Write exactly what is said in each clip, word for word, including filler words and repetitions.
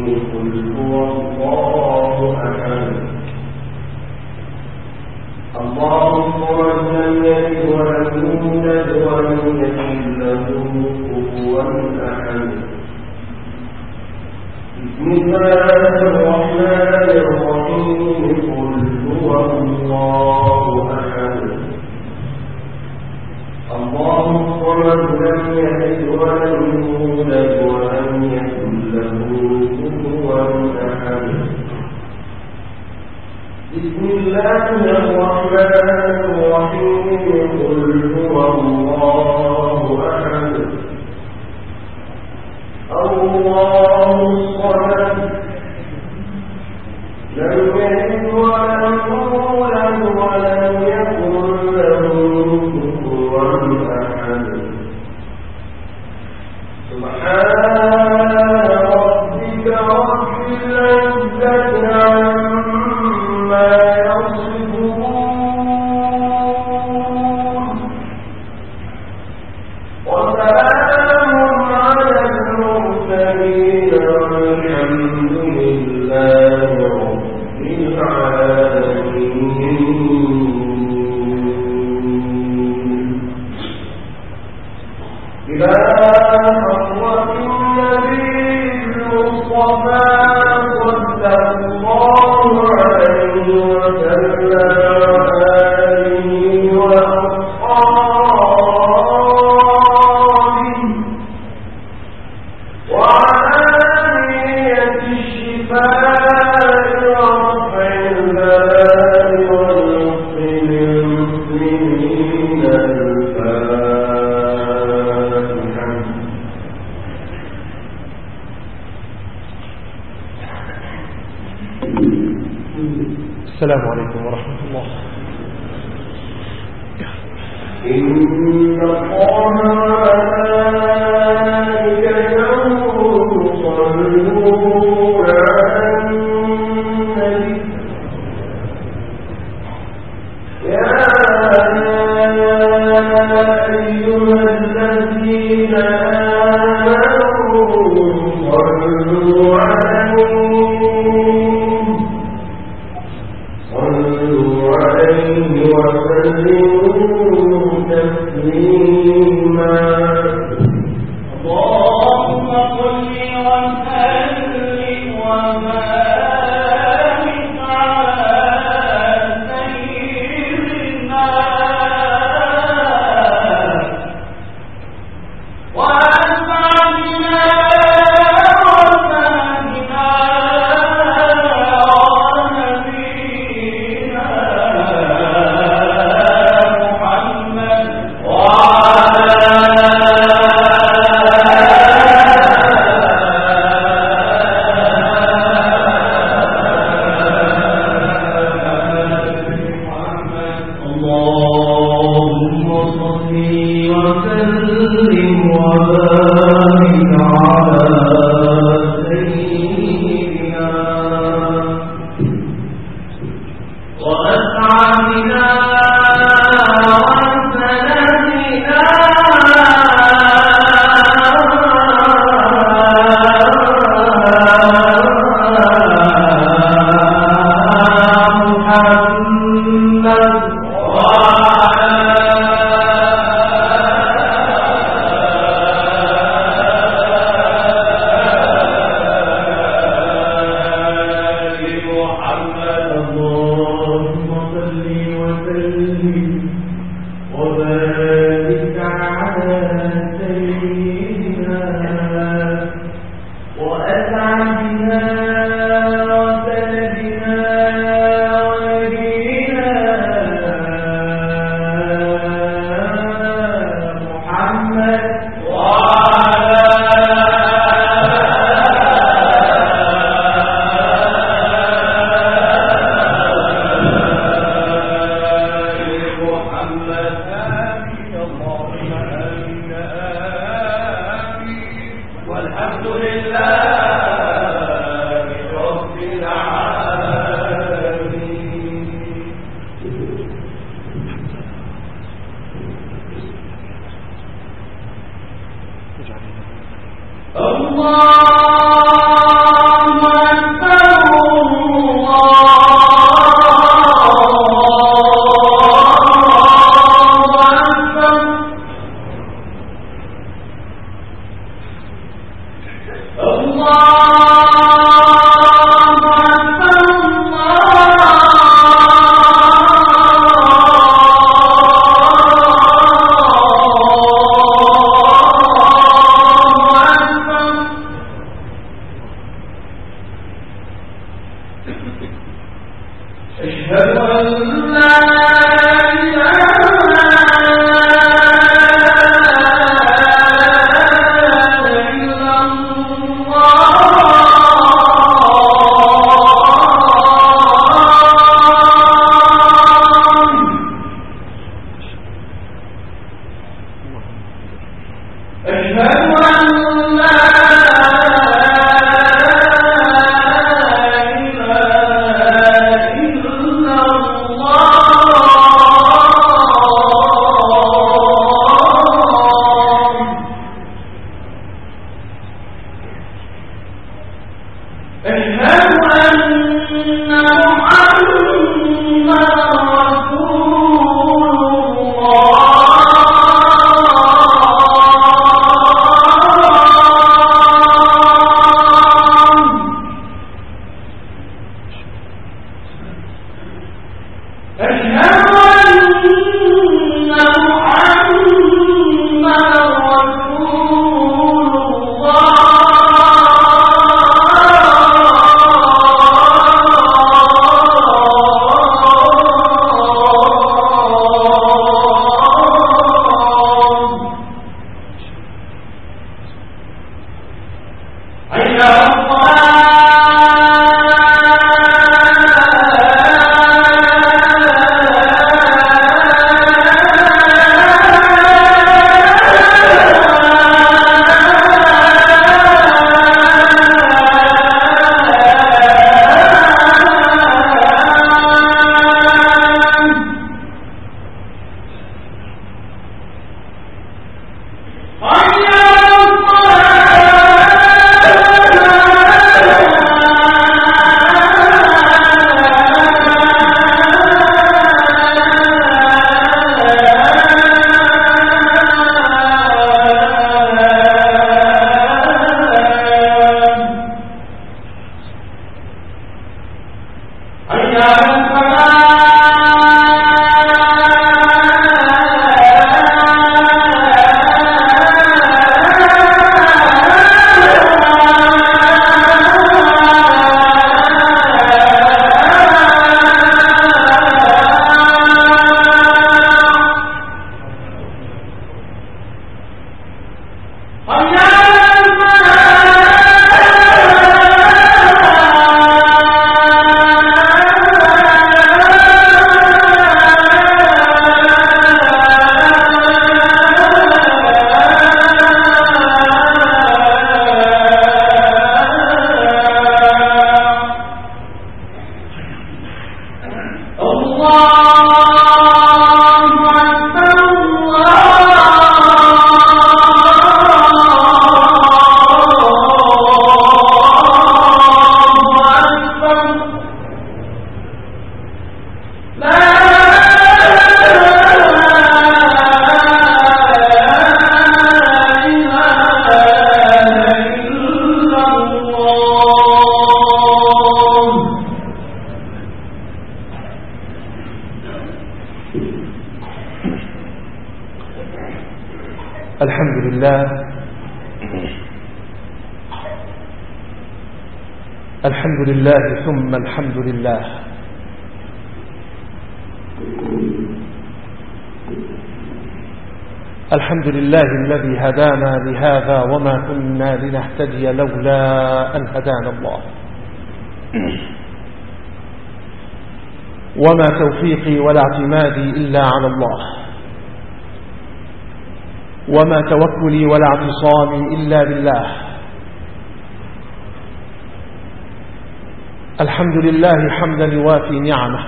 قل هو الله أحد الله الصمد لم يلد ولم يولد ولم يكن له كفوا أحد بسم الله الرحمن الرحيم قل هو الله أحد الله الصمد لم يلد ولم يولد ولم يكن له كفوا أحد بسم الله الرحمن الرحيم قل هو الله أحد الله الصمد لم يلد ولم يولد ولم يكن له كفوا أحد سبحان ربك رب العزة عما يصفون وسلام على المرسلين والحمد لله رب العالمين. إلى حضرة النبي المصطفى صلى الله عليه وسلم وآله وأصحابه وعلانية الشفاء ورفع البلاء والنصر للمسلمين الفاتحة. السلام عليكم ورحمة الله. إن الله وملائكته يصلون على النبي يا أيها الذين آمنوا صلوا عليه صلوا عليه وسلموا تسليما. اللهم صل وسلم وبارك على سيدنا وأسعدنا وسعدنا ونبينا محمد اللهم صل وسلم وبارك على سيدنا وأسعدنا وسندنا محمد الله الحمد لله الحمد لله ثم الحمد لله الحمد لله الذي هدانا لهذا وما كنا لنهتدي لولا أن هدانا الله وما توفيقي ولا اعتمادي إلا على الله وما توكلي ولا اعتصامي إلا بالله الحمد لله حمدا يوافي نعمه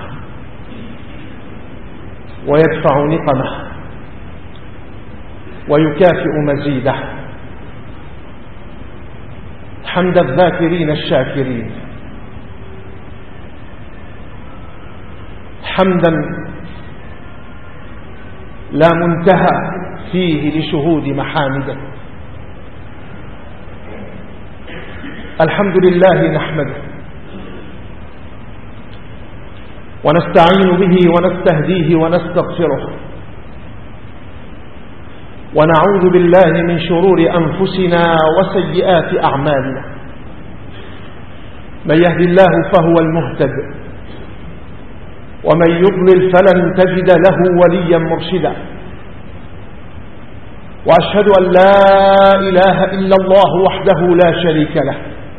ويدفع نقمه ويكافئ مزيده حمد الذاكرين الشاكرين حمدا لا منتهى فيه لشهود محامده الحمد لله نحمده ونستعين به ونستهديه ونستغفره ونعوذ بالله من شرور أنفسنا وسيئات أعمالنا. من يهد الله فهو المهتد ومن يضلل فلن تجد له وليا مرشدا. وأشهد أن لا إله إلا الله وحده لا شريك له،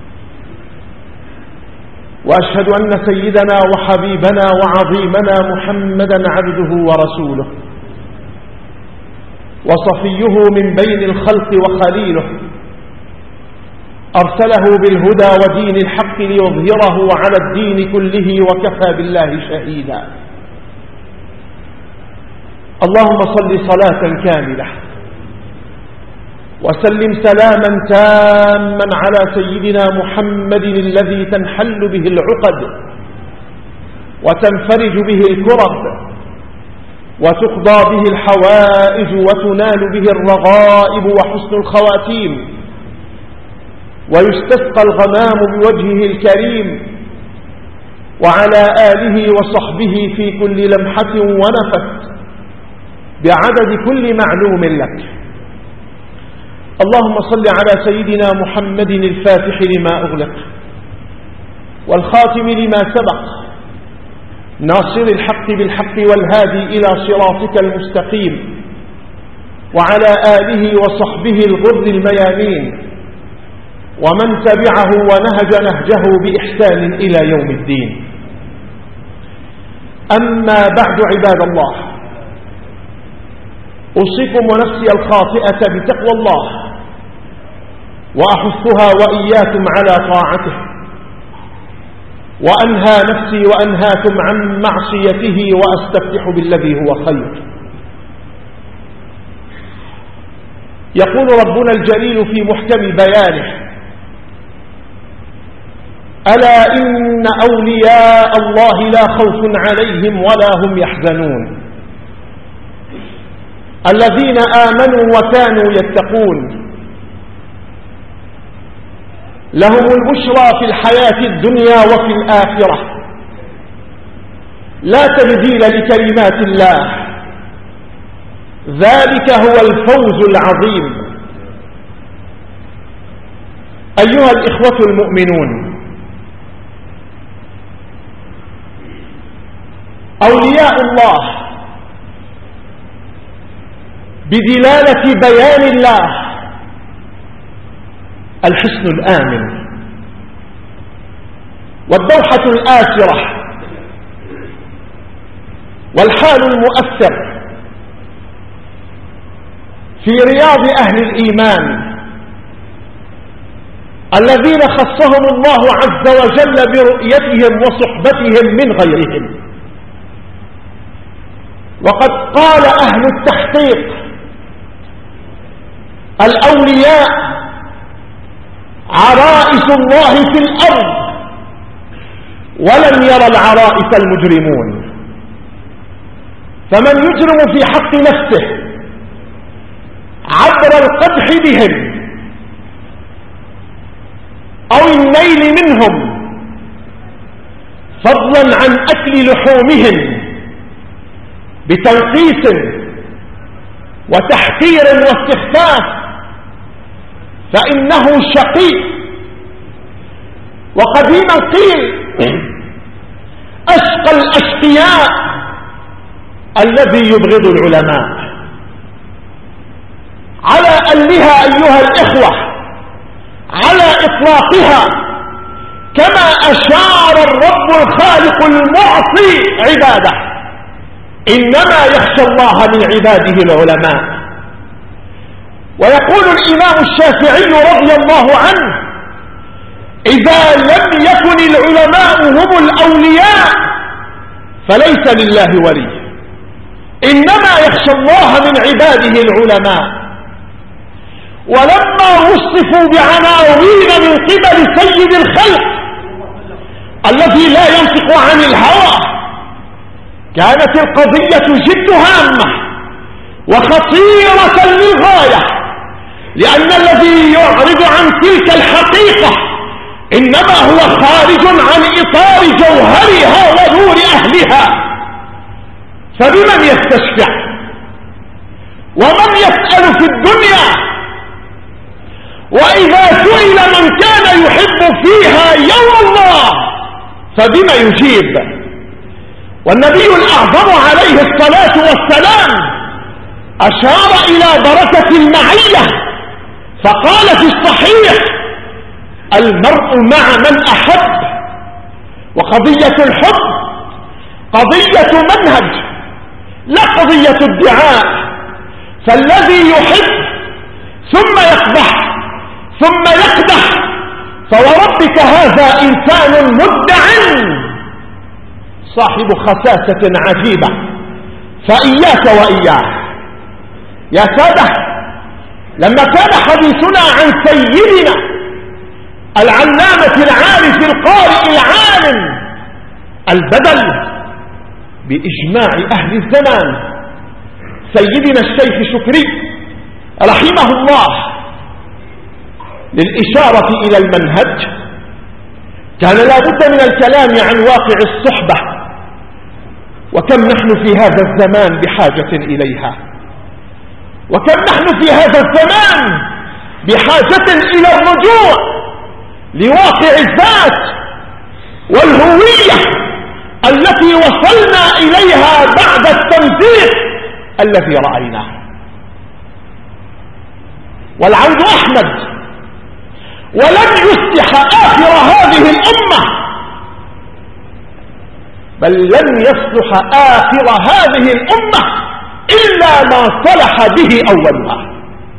وأشهد أن سيدنا وحبيبنا وعظيمنا محمدا عبده ورسوله وصفيه من بين الخلق وخليله، أرسله بالهدى ودين الحق ليظهره على الدين كله وكفى بالله شهيدا. اللهم صل صلاة كاملة وسلم سلاما تاما على سيدنا محمد الذي تنحل به العقد وتنفرج به الكرب وتقضى به الحوائج وتنال به الرغائب وحسن الخواتيم، ويستسقى الغمام بوجهه الكريم، وعلى آله وصحبه في كل لمحة ونفس بعدد كل معلوم لك. اللهم صل على سيدنا محمد الفاتح لما أغلق والخاتم لما سبق، ناصر الحق بالحق والهادي إلى صراطك المستقيم، وعلى آله وصحبه الغر الميامين ومن تبعه ونهج نهجه بإحسان إلى يوم الدين. أما بعد عباد الله، أوصيكم ونفسي الخاطئة بتقوى الله، وأحثها وإياكم على طاعته، وأنهى نفسي وأنهاكم عن معصيته، وأستفتح بالذي هو خير. يقول ربنا الجليل في محكم بيانه: ألا إن أولياء الله لا خوف عليهم ولا هم يحزنون الذين آمنوا وكانوا يتقون لهم البشرى في الحياة الدنيا وفي الآخرة لا تبديل لكلمات الله، ذلك هو الفوز العظيم. أيها الإخوة المؤمنون، أولياء الله بدلالة بيان الله الحصن الآمن والدوحة الآسرة والحال المؤثر في رياض أهل الإيمان الذين خصهم الله عز وجل برؤيتهم وصحبتهم من غيرهم. وقد قال أهل التحقيق: الأولياء عرائس الله في الأرض، ولم ير العرائس المجرمون. فمن يجرم في حق نفسه عبر القدح بهم أو النيل منهم، فضلا عن أكل لحومهم بتنقيس وتحقير واستخفاف، فإنه شقي. وقديما قيل: أشقى الأشقياء الذي يبغض العلماء. على ألها أيها الإخوة، على إطلاقها، كما أشار الرب الخالق المعطي عباده: إنما يخشى الله من عباده العلماء. ويقول الإمام الشافعي رضي الله عنه: إذا لم يكن العلماء هم الأولياء فليس لله ولي، إنما يخشى الله من عباده العلماء. ولما وصفوا بعناوين من قبل سيد الخلق الذي لا ينطق عن الهوى، كانت القضية جد هامة وخطيرة للغاية، لأن الذي يعرض عن تلك الحقيقة إنما هو خارج عن إطار جوهرها ونور أهلها. فبمن يستشفع ومن يسأل في الدنيا؟ وإذا سئل من كان يحب فيها يوم الله فبما يجيب؟ والنبي الأعظم عليه الصلاة والسلام أشار إلى بركة المعية فقال في الصحيح: المرء مع من أحب. وقضية الحب قضية منهج لا قضية ادعاء. فالذي يحب ثم يقبح ثم يقدح فوربك هذا إنسان مدع صاحب خساسة عجيبة. فإياك وإياه يا سادة. لما كان حديثنا عن سيدنا العلامة العارف القارئ العالم البدل بإجماع أهل الزمان سيدنا الشيخ شكري رحمه الله للإشارة إلى المنهج، كان لا بد من الكلام عن واقع الصحبة، وكم نحن في هذا الزمان بحاجة إليها، وكم نحن في هذا الزمان بحاجة إلى الرجوع لواقع الذات والهوية التي وصلنا إليها بعد التمزيق الذي رأيناه. والعود أحمد. ولن يصلح آخر هذه الأمة، بل لن يصلح آخر هذه الأمة إلا ما صلح به أولها.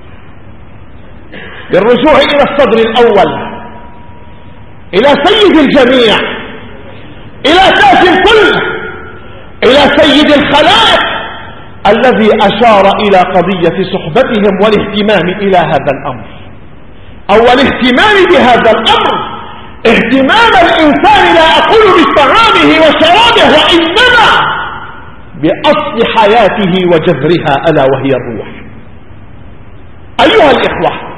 بالرجوع إلى الصدر الأول، إلى سيد الجميع، إلى تاج الكل، إلى سيد الخلائق الذي أشار إلى قضية صحبتهم والاهتمام إلى هذا الأمر، أو الاهتمام بهذا الأمر اهتمام الإنسان لا أقول بطعامه وشرابه، وإنما بأصل حياته وجذرها ألا وهي الروح. أيها الإخوة،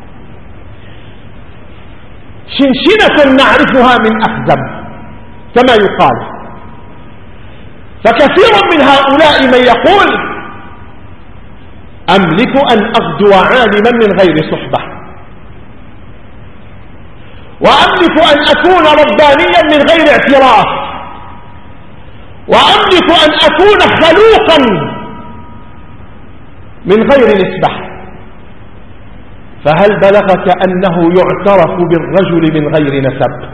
شنشنة نعرفها من أخزم كما يقال، فكثير من هؤلاء من يقول: أملك أن أغدو عالما من غير صحبة، وأملك أن أكون ربانيا من غير اعتراف، وأملك أن أكون خلوقا من غير نسبة. فهل بلغك أنه يعترف بالرجل من غير نسب؟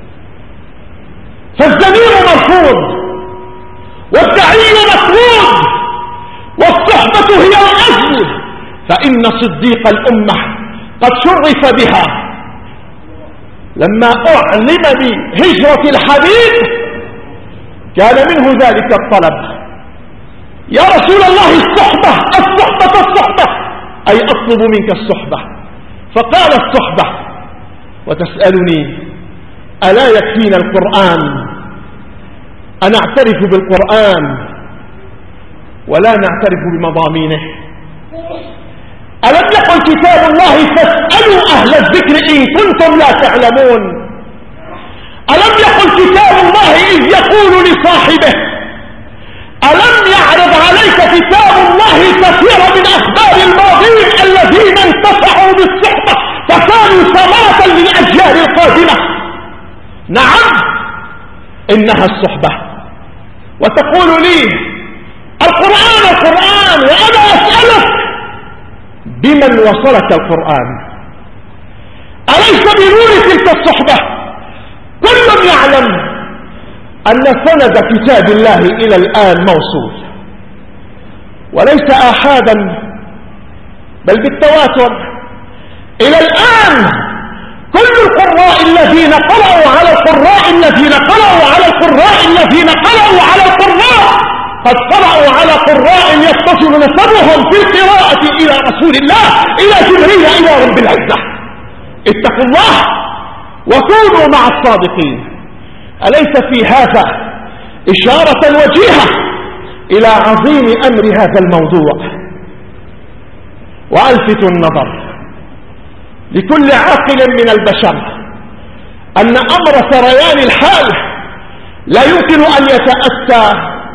فالزميل مرفوض، والدعي مطرود، والصحبة هي الأصل. فإن صديق الأمة قد شرف بها لما أعلم بهجرة الحبيب، كان منه ذلك الطلب: يا رسول الله الصحبة الصحبة الصحبة، أي أطلب منك الصحبة. فقال: الصحبة. وتسألني ألا يكفينا القرآن أن نعترف بالقرآن ولا نعترف بمضامينه؟ ألم يقل كتاب الله: فاسألوا أهل الذكر إن كنتم لا تعلمون؟ ألم يقل كتاب الله إذ يقول لصاحبه: ألم يعرض عليك كتاب الله كثير من أخبار الماضين الذين انتفعوا بالصحبة فكانوا ثمرة للأجيال القادمة؟ نعم، إنها الصحبة. وتقول لي: القرآن القرآن، وأنا أسألك: بمن وصلك القرآن؟ أليس بنور تلك الصحبة؟ كل يعلم أن سند كتاب الله إلى الآن موصول، وليس آحادا بل بالتواتر. إلى الآن كل القراء الذين قرأوا على القراء الذين قرأوا على القراء الذين قرأوا على القراء قد قرأوا على قراء يتصل نسبهم في القراءة إلى رسول الله، إلى جبريل، إلى رب العزة. اتقوا الله وكونوا مع الصادقين. أليس في هذا إشارة وجيهة إلى عظيم أمر هذا الموضوع؟ وألفت النظر لكل عاقل من البشر أن أمر سريان الحال لا يمكن أن يتأتى،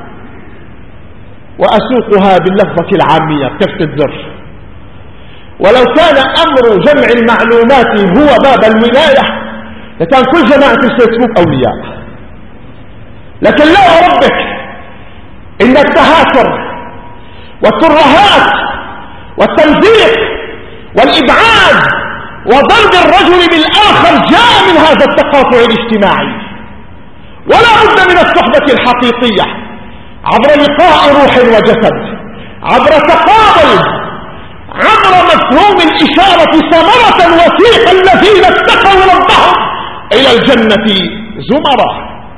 وأسوقها باللفظة العامية كشف الزر. ولو كان أمر جمع المعلومات هو باب الولاية لكان كل جماعة الفيسبوك أولياء. لكن لا وربك إن التهاتر والترهات والتمزيق والإبعاد وضرب الرجل بالآخر جاء من هذا التقاطع الاجتماعي. ولا بد من الصحبة الحقيقية عبر لقاء روح وجسد، عبر تقابل، عبر مفهوم الإشارة ثمرة وثيق الذين اتقوا ربهم إلى الجنة زمرا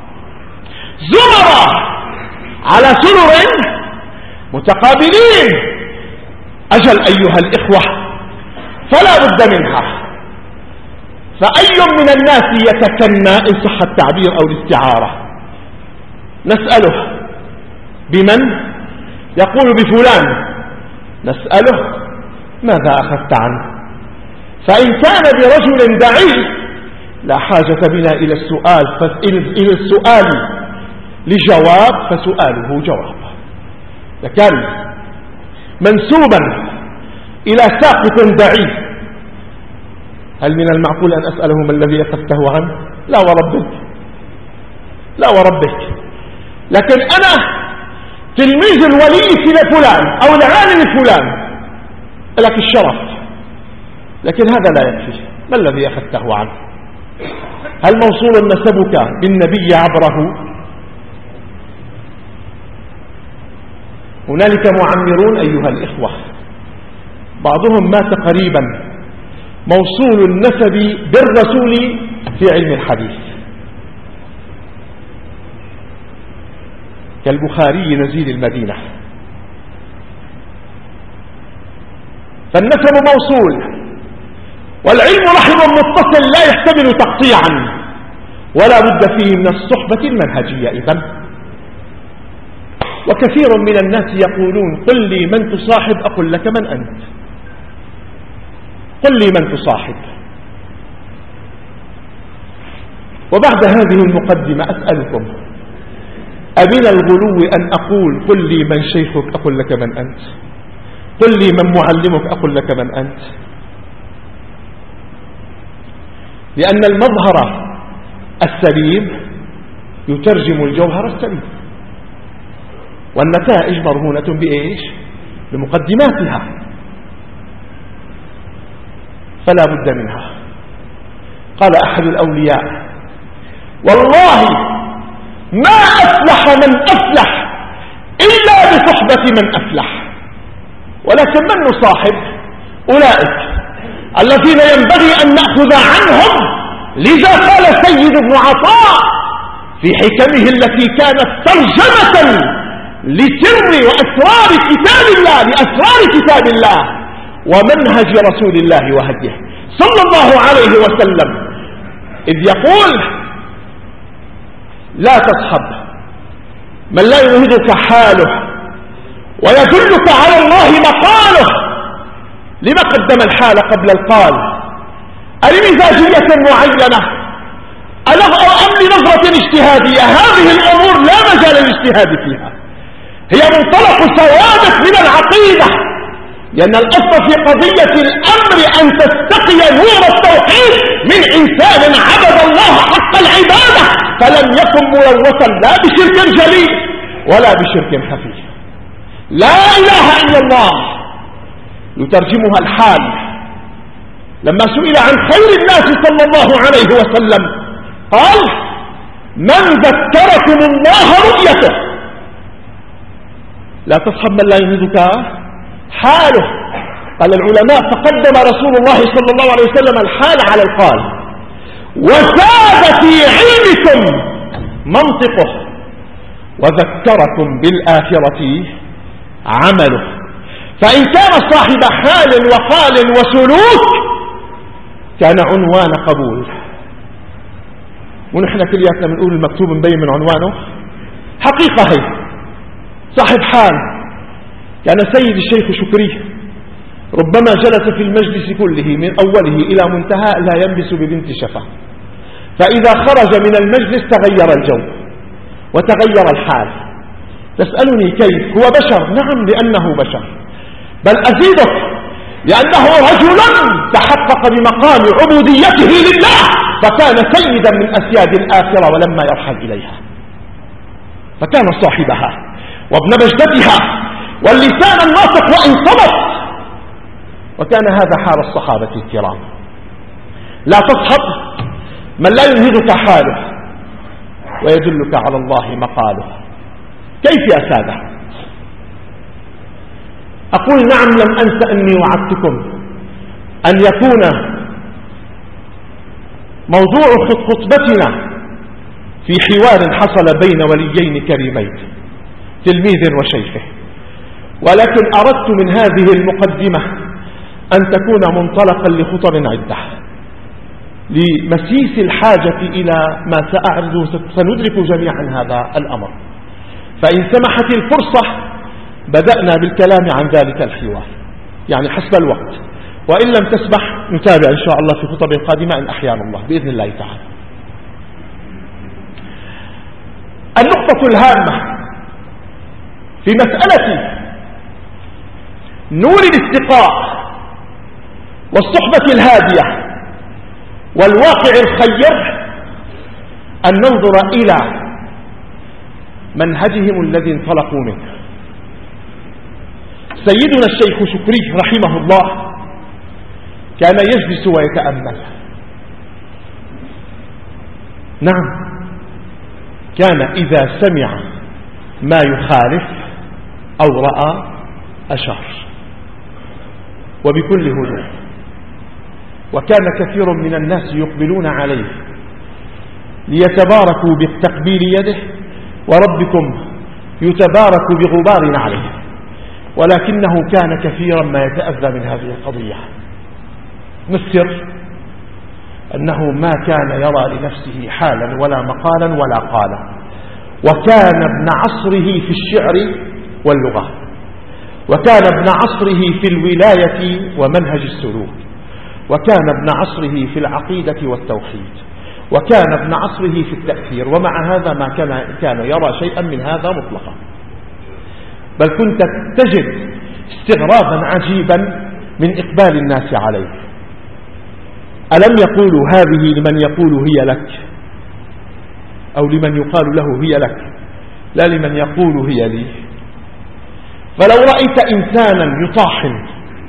زمرا على سرر متقابلين. أجل أيها الإخوة، فلا بد منها. فأي من الناس يتكنى إن صح التعبير أو الاستعارة؟ نسأله بمن؟ يقول بفلان. نسأله ماذا أخذت عنه؟ فإن كان برجل دعي لا حاجة بنا إلى السؤال إلى السؤال لجواب، فسؤاله جواب. لكن منسوبا إلى ساقط دعي، هل من المعقول أن أسأله ما الذي أخذته عنه؟ لا وربك، لا وربك. لكن أنا تلميذ الولي لفلان أو العالم فلان لك الشرف، لكن هذا لا يكفي. ما الذي أخذته عنه؟ هل موصول نسبك بالنبي عبره؟ هنالك معمرون أيها الإخوة بعضهم مات قريبا موصول النسب بالرسول في علم الحديث، كالبخاري نزيل المدينة. فالنسب موصول والعلم رحم متصل لا يحتمل تقطيعا، ولا بد فيه من الصحبة المنهجية. إذن وكثير من الناس يقولون قل لي من تصاحب أقول لك من أنت، قل لي من تصاحب. وبعد هذه المقدمة أسألكم أبين الغلو أن أقول قل لي من شيخك أقول لك من أنت، قل لي من معلمك أقول لك من أنت؟ لأن المظهر السليم يترجم الجوهر السليم، والنتائج مرهونة بإيش؟ بمقدماتها، فلا بد منها. قال أحد الأولياء والله ما أفلح من أفلح إلا بصحبة من أفلح. ولكن من نصاحب؟ أولئك الذين ينبغي أن نأخذ عنهم. لذا قال سيد ابن عطاء في حكمه التي كانت ترجمة لسر وأسرار كتاب الله، لأسرار كتاب الله ومنهج رسول الله وهديه صلى الله عليه وسلم، إذ يقول لا تصحب من لا ينهدك حاله ويدلك على الله مقاله. لما قدم الحال قبل القال؟ ألمزاجية معينة أم لنظرة اجتهادية؟ هذه الأمور لا مجال للاجتهاد فيها، هي منطلق ثوابت من العقيدة. لأن الأصل في قضية الأمر أن تستقي نور التوحيد من إنسان عبد الله حق العبادة فلم يكن ملوثا لا بشرك جلي ولا بشرك خفي. لا إله إلا الله يترجمها الحال. لما سئل عن خير الناس صلى الله عليه وسلم قال من ذكركم الله رؤيته. لا تصحب من لا ينهدك حاله. قال العلماء فقدم رسول الله صلى الله عليه وسلم الحال على القال، وزاد في علمكم منطقه، وذكركم بالآخرة عمله. فإن كان صاحب حال وقال وسلوك كان عنوان قبول. ونحن كلياتنا بنقول المكتوب مبين من عنوانه حقيقة. هي صاحب حال. كان سيد الشيخ شكري ربما جلس في المجلس كله من أوله إلى منتهى لا ينبس ببنت شفا، فإذا خرج من المجلس تغير الجو وتغير الحال. تسألني كيف؟ هو بشر. نعم، لأنه بشر. بل أزيدك، لأنه رجل تحقق بمقام عبوديته لله، فكان سيدا من أسياد الآخرة ولما يرحل إليها، فكان صاحبها وابن بجدتها واللسان الناطق وإن صمت. وكان هذا حال الصحابة الكرام. لا تصحب من لا ينهضك حاله ويدلك على الله مقاله. كيف يا سادة؟ أقول نعم، لم أنس أني وعدتكم أن يكون موضوع خطبتنا في حوار حصل بين وليين كريمين، تلميذ وشيخه، ولكن أردت من هذه المقدمة أن تكون منطلقا لخطب عدة لمسيس الحاجة إلى ما سأعرضه. سندرك جميعا هذا الأمر، فإن سمحت الفرصة بدأنا بالكلام عن ذلك الحوار، يعني حسب الوقت، وإن لم تسمح نتابع إن شاء الله في خطب قادمة إن أحيانا الله بإذن الله تعالى. النقطة الهامة في مسألة نور الاستقاء والصحبة الهادية والواقع الخير أن ننظر إلى منهجهم الذي انطلقوا منه. سيدنا الشيخ شكري رحمه الله كان يجلس ويتأمل. نعم، كان إذا سمع ما يخالف أو رأى أشار وبكل هدوء. وكان كثير من الناس يقبلون عليه ليتباركوا بتقبيل يده، وربكم يتبارك بغبار عليه، ولكنه كان كثيرا ما يتأذى من هذه القضية. السر أنه ما كان يرى لنفسه حالا ولا مقالا ولا قالا، وكان ابن عصره في الشعر واللغة، وكان ابن عصره في الولاية ومنهج السلوك، وكان ابن عصره في العقيدة والتوحيد، وكان ابن عصره في التأثير، ومع هذا ما كان, كان يرى شيئا من هذا مطلقا، بل كنت تجد استغرابا عجيبا من إقبال الناس عليه. ألم يقولوا هذه لمن يقول هي لك، أو لمن يقال له هي لك، لا لمن يقول هي لي. فلو رأيت إنسانا يطاحن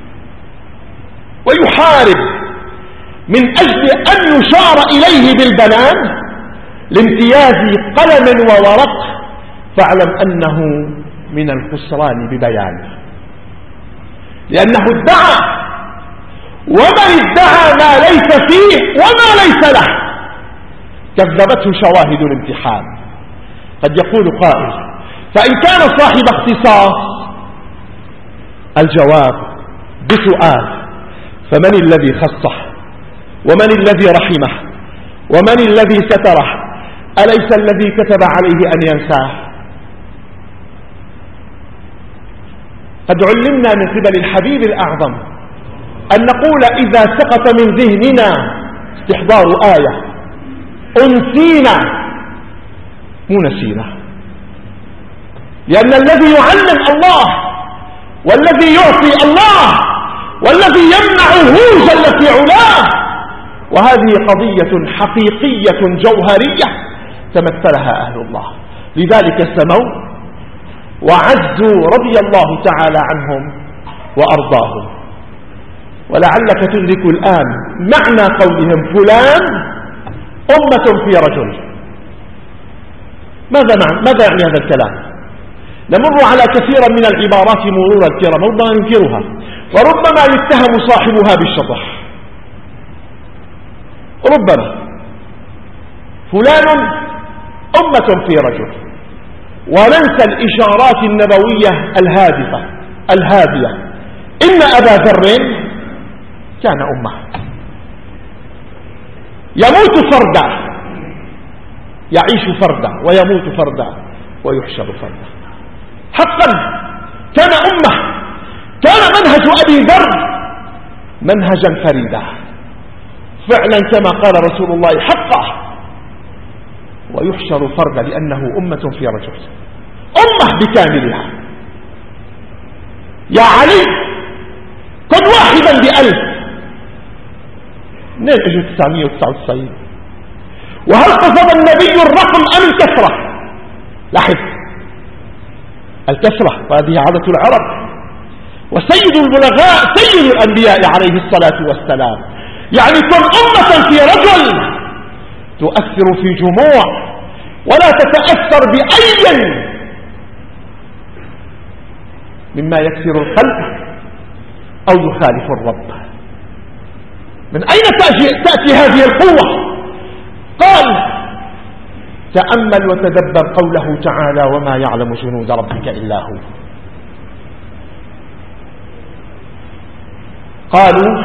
ويحارب من أجل أن يشار إليه بالبنان لامتياز قلم وورق، فاعلم أنه من الخسران ببيان، لأنه ادعى، ومن ادعى ما ليس فيه وما ليس له كذبته شواهد الامتحان. قد يقول قائل: فإن كان صاحب اختصاص الجواب بسؤال: فمن الذي خصه، ومن الذي رحمه، ومن الذي ستره؟ أليس الذي كتب عليه أن ينساه؟ قد علمنا من قبل الحبيب الأعظم أن نقول إذا سقط من ذهننا استحضار آية أنسينا مو نسينا، لأن الذي يعلم الله، والذي يعطي الله، والذي يمنعه جل في علاه. وهذه قضية حقيقية جوهرية تمثلها أهل الله، لذلك سموا وعزوا رضي الله تعالى عنهم وأرضاهم. ولعلك تدرك الآن معنى قولهم فلان أمة في رجل. ماذا معنى؟ ماذا يعني هذا الكلام؟ نمر على كثيرا من العبارات مرور الكرام، ربما ننكرها وربما يتهم صاحبها بالشطح. ربما فلان أمة في رجل، وننسى الإشارات النبوية الهادفة الهادية. إن أبا ذر كان أمة، يموت فردا، يعيش فردا ويموت فردا ويحشر فردا. حقا كان أمة، كان منهج أبي ذر منهجا فريدا فعلا كما قال رسول الله حقا: ويحشر فردا لأنه أمة في رجل، أمة بكاملها. يا علي كن واحدا بألف. منين اجوا تسعمائة وتسعة وتسعين؟ وهل قصد النبي الرقم أم الكثرة؟ لاحظ الكثرة، وهذه عادة العرب، وسيد البلغاء سيد الأنبياء عليه الصلاة والسلام. يعني كن أمة في رجل تؤثر في جموع ولا تتأثر بأي مما يكسر القلب أو يخالف الرب. من أين تأتي هذه القوة؟ قال تأمل وتدبر قوله تعالى وما يعلم جنود ربك إلا هو. قالوا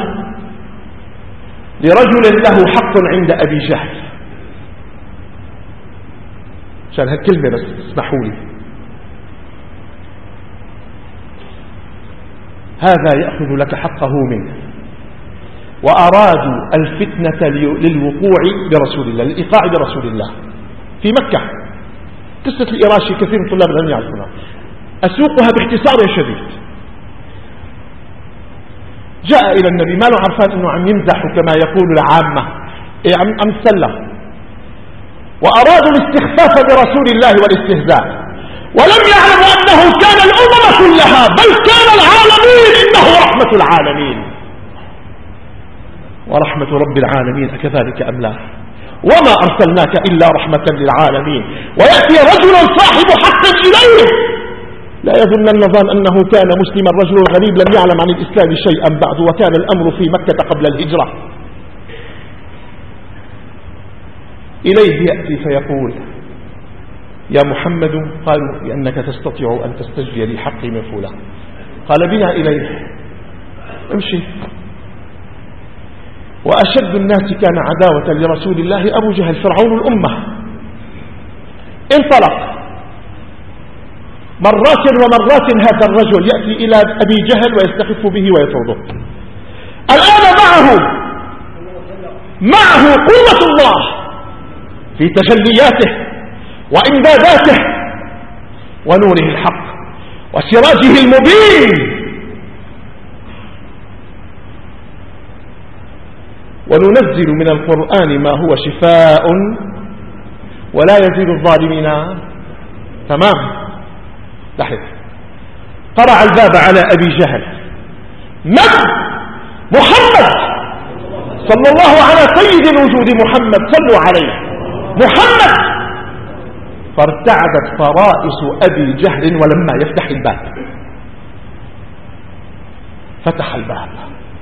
لرجل له حق عند أبي جهل، عشان هالكلمة بس اسمحوا لي، هذا يأخذ لك حقه منه، وأرادوا الفتنة للوقوع برسول الله، للإيقاع برسول الله في مكة. قصة الإراشي كثير من طلاب العلم يعرفونها، أسوقها باختصار شديد. جاء إلى النبي، ما له عرفان أنه عم يمزح كما يقول العامة، إيه عم عم تسلم، وأرادوا الاستخفاف برسول الله والاستهزاء، ولم يعلموا أنه كان الأمم كلها بل كان العالمين، إنه رحمة العالمين. ورحمة رب العالمين كذلك أم لا؟ وما أرسلناك إلا رحمة للعالمين. ويأتي رجل صاحب حق إليه، لا يظن النظام أنه كان مسلما، رجل غريب لم يعلم عن الإسلام شيئا بعد، وكان الأمر في مكة قبل الهجرة. إليه يأتي فيقول يا محمد، قالوا لأنك تستطيع أن تستجلي لي حقي من فلان. قال بنا إليه، امشي. وأشد الناس كان عداوة لرسول الله أبو جهل، فرعون الأمة. انطلق مرات ومرات، هذا الرجل يأتي إلى أبي جهل ويستخف به ويطرده. الآن معه معه قوة الله في تجلياته وإمداداته ونوره الحق وسراجه المبين. وننزل من القرآن ما هو شفاء ولا يزيد الظالمين. تمام. لاحظ، قرع الباب على أبي جهل، من؟ محمد صلى الله على سيد الوجود محمد، صلوا عليه محمد. فارتعدت فرائس أبي جهل ولما يفتح الباب. فتح الباب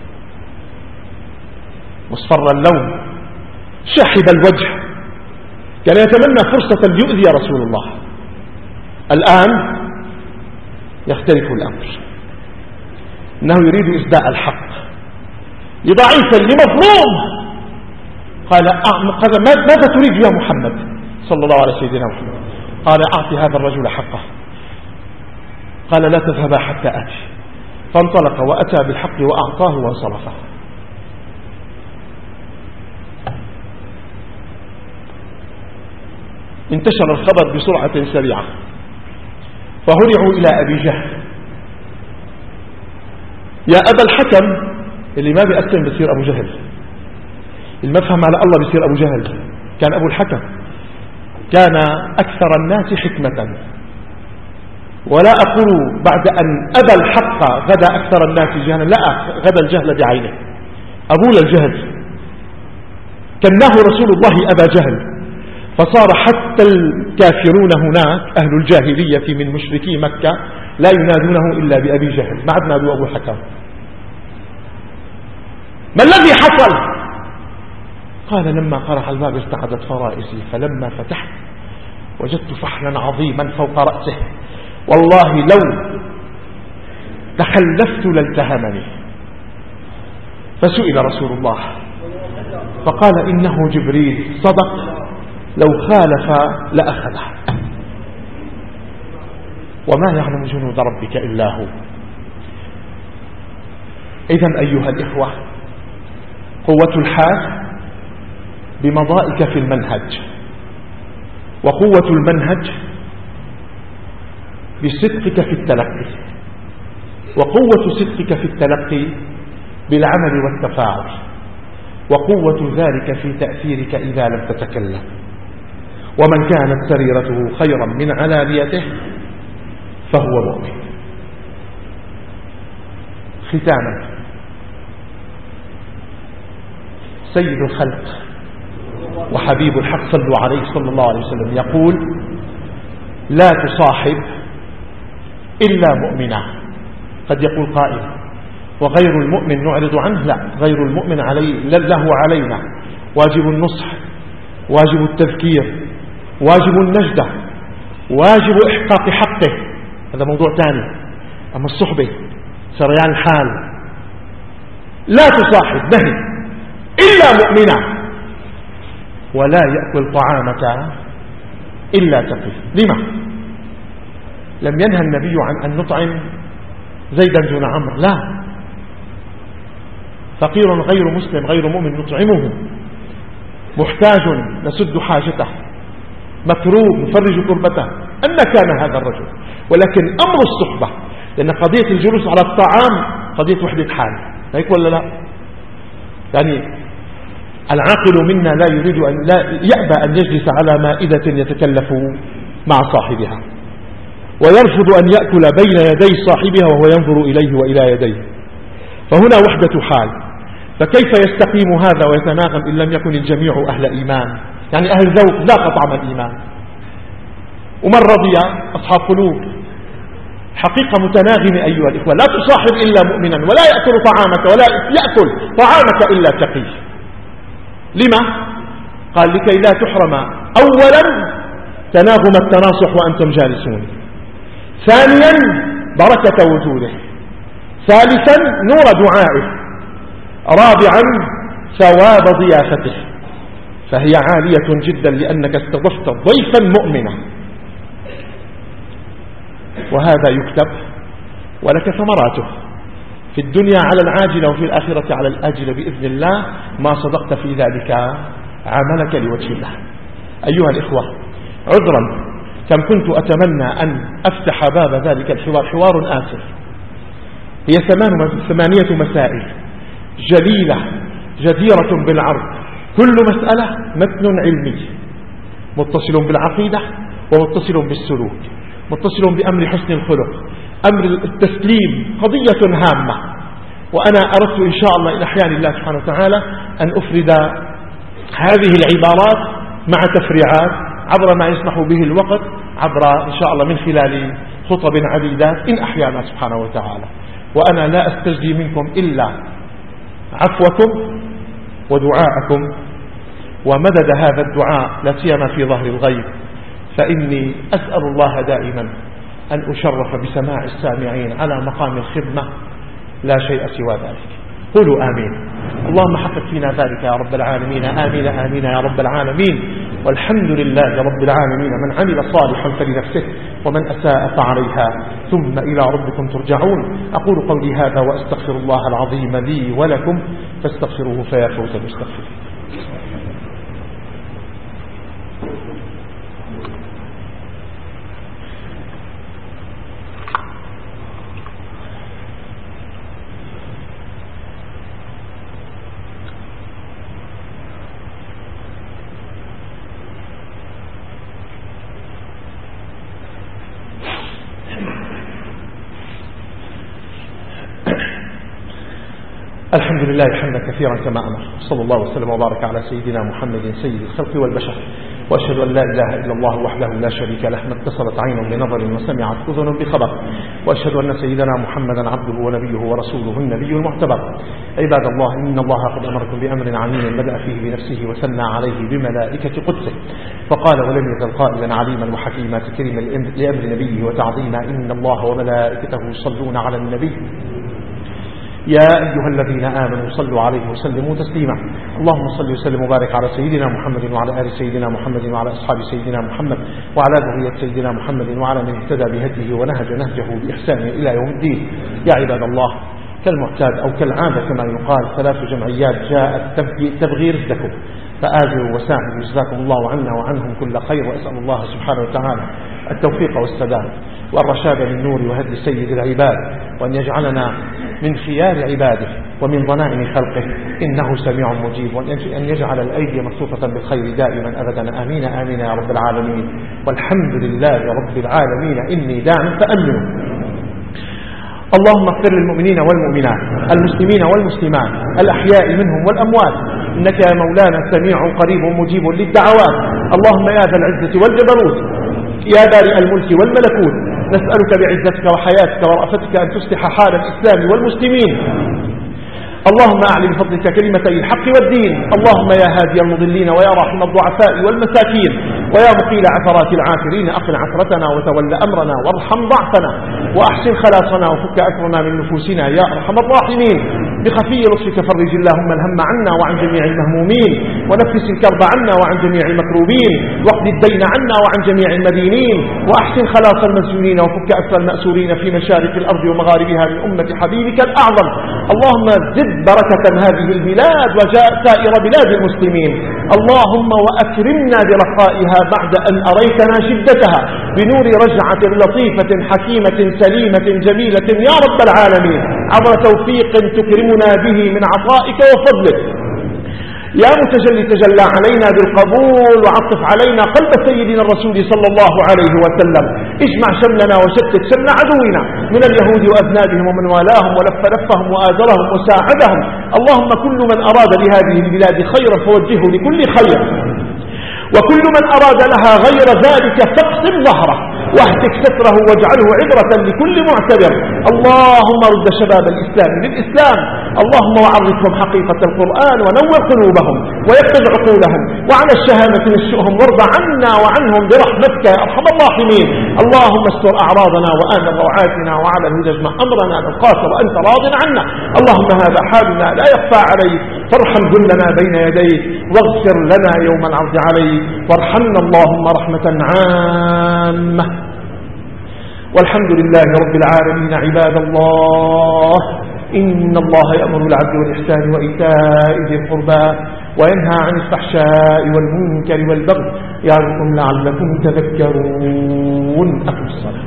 مصفر اللون شاحب الوجه، كان يتمنى فرصة ليؤذي رسول الله. الآن يختلف الأمر، إنه يريد إسداء الحق لضعيف لمظلوم. قال قال ماذا تريد يا محمد صلى الله عليه سيدنا محمد؟ قال أعطي هذا الرجل حقه. قال لا تذهبا حتى آتي. فانطلق وأتى بالحق وأعطاه وانصرفه. انتشر الخبر بسرعة سريعة، فهرعوا إلى أبي جهل. يا أبا الحكم، اللي ما بيأسلم بصير أبو جهل، المفهم على الله بصير أبو جهل. كان أبو الحكم كان أكثر الناس حكمة، ولا أقول بعد أن أبى الحق غدا أكثر الناس جهلا، لا، غدا الجهل بعينه، أبو الجهل. كناه رسول الله أبا جهل، فصار حتى الكافرون هناك أهل الجاهلية من مشركي مكة لا ينادونه إلا بأبي جهل، ما عاد نادوا أبو الحكم. ما الذي حصل؟ قال لما قرح الباب استعدت فرائسي، فلما فتحت وجدت فحلا عظيما فوق رأسه، والله لو تخلفت لالتهمني. فسئل رسول الله فقال إنه جبريل، صدق، لو خالف لأخذه، وما يعلم جنود ربك إلا هو. إذن أيها الإخوة، قوة الحال بمضائك في المنهج وقوة المنهج بصدقك في التلقي، وقوة صدقك في التلقي بالعمل والتفاعل، وقوة ذلك في تأثيرك إذا لم تتكلم. ومن كانت سريرته خيرا من علانيته فهو مؤمن. ختاما، سيد الخلق وحبيب الحق صلوا عليه صلى الله عليه وسلم يقول: لا تصاحب إلا مؤمنا. قد يقول قائل: وغير المؤمن نعرض عنه؟ لا، غير المؤمن علي له علينا واجب النصح، واجب التذكير، واجب النجدة، واجب إحقاق حقه، هذا موضوع ثاني. أما الصحبة سريان الحال، لا تصاحب نهي إلا مؤمنا، ولا يأكل طعامك إلا تقي. لما؟ لم ينهى النبي عن أن نطعم زيدا دون عمرو، لا، فقير غير مسلم غير مؤمن نطعمه، محتاج نسد حاجته، مكروب نفرج كربته، أن كان هذا الرجل. ولكن أمر الصحبة، لأن قضية الجلوس على الطعام قضية وحدة حال، هيك ولا لا؟ يعني العاقل منا لا يريد أن لا يأبى أن يجلس على مائدة يتكلف مع صاحبها، ويرفض أن يأكل بين يدي صاحبها وهو ينظر إليه وإلى يديه. فهنا وحدة حال، فكيف يستقيم هذا ويتناغم إن لم يكن الجميع أهل إيمان؟ يعني أهل ذوق ذاق طعم الإيمان. ومن رضي أصحاب قلوب. حقيقة متناغمة أيها الإخوة. لا تصاحب إلا مؤمنا، ولا يأكل طعامك ولا يأكل طعامك إلا تقي. لما؟ قال: لكي لا تحرم أولا تناغم التناصح وأنتم جالسون، ثانيا بركة وجوده، ثالثا نور دعائه، رابعا ثواب ضيافته، فهي عالية جدا لأنك استضفت ضيفا مؤمنا. وهذا يكتب ولك ثمراته في الدنيا على العاجلة وفي الآخرة على الآجلة بإذن الله، ما صدقت في ذلك عملك لوجه الله. أيها الإخوة، عذرا كم كنت أتمنى أن أفتح باب ذلك الحوار، حوار آسف. هي ثمانية مسائل جليلة جديرة بالعرض، كل مسألة متن علمي متصل بالعقيدة ومتصل بالسلوك، متصل بأمر حسن الخلق، أمر التسليم، قضية هامة. وأنا أردت إن شاء الله إن أحيان الله سبحانه وتعالى أن أفرد هذه العبارات مع تفريعات عبر ما يسمح به الوقت، عبر إن شاء الله من خلال خطب عديدات إن أحيانا سبحانه وتعالى. وأنا لا أستجدي منكم إلا عفوكم ودعاءكم ومدد هذا الدعاء، لا سيما في ظهر الغيب. فإني أسأل الله دائما أن أشرف بسماع السامعين على مقام الخدمة، لا شيء سوى ذلك. قولوا آمين. اللهم حقق فينا ذلك يا رب العالمين. آمين آمين يا رب العالمين. والحمد لله رب العالمين. من عمل صالحا فلنفسه ومن أساء فعليها، ثم إلى ربكم ترجعون. أقول قولي هذا وأستغفر الله العظيم لي ولكم، فاستغفروه فيا فوز المستغفرين. الحمد لله حمدا كثيرا كما أمر، صلى الله وسلم وبارك على سيدنا محمد سيد الخلق والبشر. وأشهد أن لا إله إلا الله وحده لا شريك له، ما اتصلت عين بنظر وسمعت أذن بخبر. وأشهد أن سيدنا محمدا عبده ونبيه ورسوله النبي المعتبر. عباد الله، إن الله قد أمركم بأمر عظيم بدأ فيه بنفسه وثنى عليه بملائكة قدسه، فقال: ولم يزل قائلا عليما وحكيما تكريما لأمر نبيه وتعظيما، إن الله وملائكته يصلون على النبي يا أيها الذين آمنوا صلوا عليه وسلموا تسليما. اللهم صل وسلم وبارك على سيدنا محمد وعلى آل سيدنا محمد وعلى أصحاب سيدنا محمد وعلى ذرية سيدنا محمد وعلى من اهتدى بهديه ونهج نهجه بإحسان إلى يوم الدين. يا عباد الله، كالمعتاد أو كالعادة كما يقال، ثلاث جمعيات جاءت تبغي رشدكم. فآجروا وساعدوا، جزاكم الله عنا وعنهم كل خير. وأسأل الله سبحانه وتعالى التوفيق والسداد والرشاد للنور وهدي سيد العباد، وأن يجعلنا من خيار عباده ومن ضنائم خلقه، إنه سميع مجيب، وأن يجعل الأيدي مبسوطة بالخير دائما أبدا، آمين آمين يا رب العالمين. والحمد لله رب العالمين. إني داع فأمنوا. اللهم اغفر للمؤمنين والمؤمنات، المسلمين والمسلمات، الأحياء منهم والأموات، إنك يا مولانا سميع قريب مجيب للدعوات. اللهم يا ذا العزة والجبروت، يا بارئ الملك والملكوت، نسألك بعزتك وحياتك ورأفتك أن تصلح حال الإسلام والمسلمين. اللهم أعلي بفضلك كلمتي الحق والدين. اللهم يا هادي المضلين ويا راحم الضعفاء والمساكين ويا مقيل عثرات العاثرين، أقل عثرتنا وتول أمرنا وارحم ضعفنا وأحسن خلاصنا وفك أسرنا من نفوسنا يا أرحم الراحمين. بخفي لطفك فرج اللهم الهم عنا وعن جميع المهمومين، ونفس الكرب عنا وعن جميع المكروبين، واقض الدين عنا وعن جميع المدينين، وأحسن خلاص المسجونين وفك أسر المأسورين في مشارق الأرض ومغاربها من أمة حبيبك الأعظم. اللهم زد بركة هذه البلاد وسائر بلاد المسلمين. اللهم وأكرمنا برخائها بعد أن أريتنا شدتها بنور رجعة لطيفة حكيمة سليمة جميلة يا رب العالمين، عبر توفيق تكرمنا به من عطائك وفضلك. يا متجلي تجلى علينا بالقبول، وعطف علينا قلب سيدنا الرسول صلى الله عليه وسلم. اجمع شملنا وشتت شمل عدونا من اليهود وأذنابهم ومن والاهم ولف لفهم وآزرهم وساعدهم. اللهم كل من أراد بهذه البلاد خيرا فوجهه لكل خير، وكل من أراد لها غير ذلك فاقسم ظهره واهتك ستره واجعله عبرة لكل معتبر. اللهم رد شباب الإسلام بالإسلام، اللهم وعرفهم حقيقة القرآن ونور قلوبهم ويقظ عقولهم، وعلى الشهامة نشؤهم، وارض عنا وعنهم برحمتك يا أرحم الراحمين. اللهم استر أعراضنا وآمن روعاتنا، وعلى الهدى اجمع أمرنا نلقاك وأنت راض عنا. اللهم هذا حالنا لا يخفى عليك، فارحم ذلنا بين يديك، واغفر لنا يوم العرض عليك، وارحمنا اللهم رحمة عامة. والحمد لله رب العالمين. عباد الله، إن الله يأمر بالعدل والإحسان وإيتاء ذي القربى وينهى عن الفحشاء والمنكر والبغي يعظكم لعلكم تذكرون. أقم الصلاة.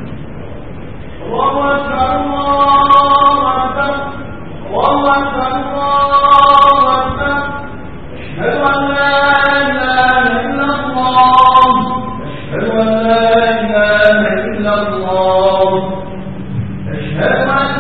أشهد أن